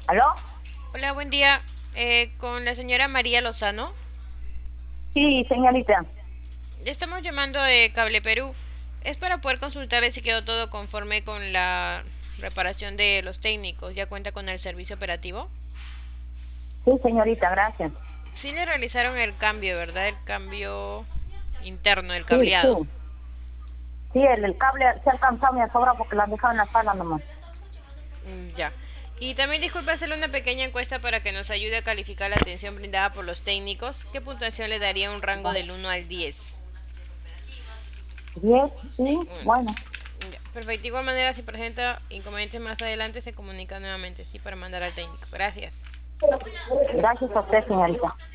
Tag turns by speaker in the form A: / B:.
A: ¿Aló?
B: Hola, buen día. Con la señora María Lozano.
A: Sí, señorita.
B: Estamos llamando de Cable Perú. Es para poder consultarle si quedó todo conforme con la reparación de los técnicos. ¿Ya cuenta con el servicio operativo?
A: Sí, señorita, gracias.
B: Sí le realizaron el cambio, ¿verdad? El cambio interno, el
A: Sí,
B: cableado.
A: sí. Sí, el cable se ha alcanzado, me ha sobrado porque lo han dejado en la sala nomás.
B: Ya. Y también disculpe hacerle una pequeña encuesta para que nos ayude a calificar la atención brindada por los técnicos. ¿Qué puntuación le daría un rango
A: Ya.
B: del 1 al 10?
A: 10, sí, bueno.
B: Ya, perfecto. De igual manera, si presenta inconvenientes más adelante, se comunica nuevamente, sí, para mandar al técnico. Gracias.
A: Gracias a usted, señorita.